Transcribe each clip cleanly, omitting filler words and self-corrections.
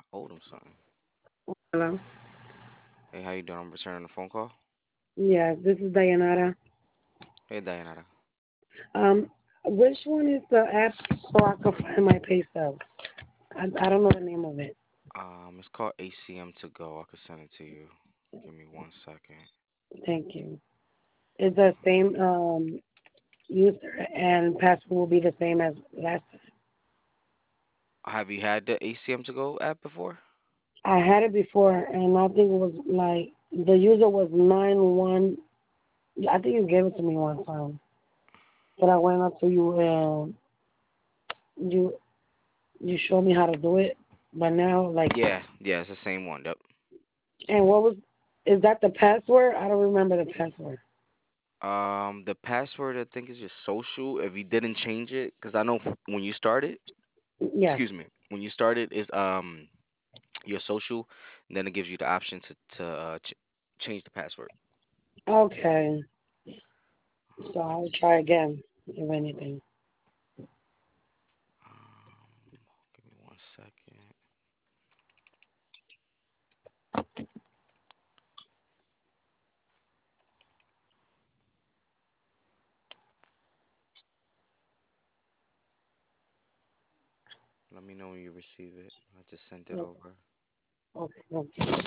Hold him something. Hello. Hey, how you doing? I'm returning the phone call. Yeah, this is Dayanara. Hey, Diana. Um, which one is the app so I can find my pay stub? I don't know the name of it. It's called ACM to go. I could send it to you. Give me 1 second. Thank you. Is the same user and password will be the same as last time? Have you had the ACM to go app before? I had it before, and I think it was like the user was 91. I think you gave it to me one time, but I went up to you and you you showed me how to do it. But now, like, Yeah, it's the same one. Yep. and what was is that the password? I don't remember the password. The password I think is your social. If you didn't change it, because I know when you started, Yes. excuse me, when you started is your social, and then it gives you the option to change the password. Okay. So I'll try again, if anything. Give me 1 second. Let me know when you receive it. I just sent it Okay. over. Okay. Okay.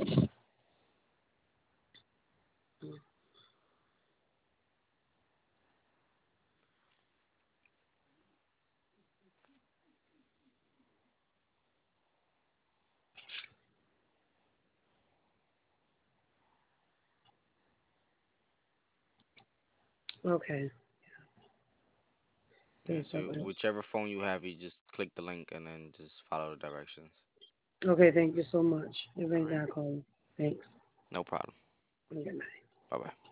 Okay. Yeah, Please so submit. whichever phone you have, you just click the link and then just follow the directions. Okay. Thank you so much. If All ain't right. that call. Thanks. No problem. Good night. Bye bye.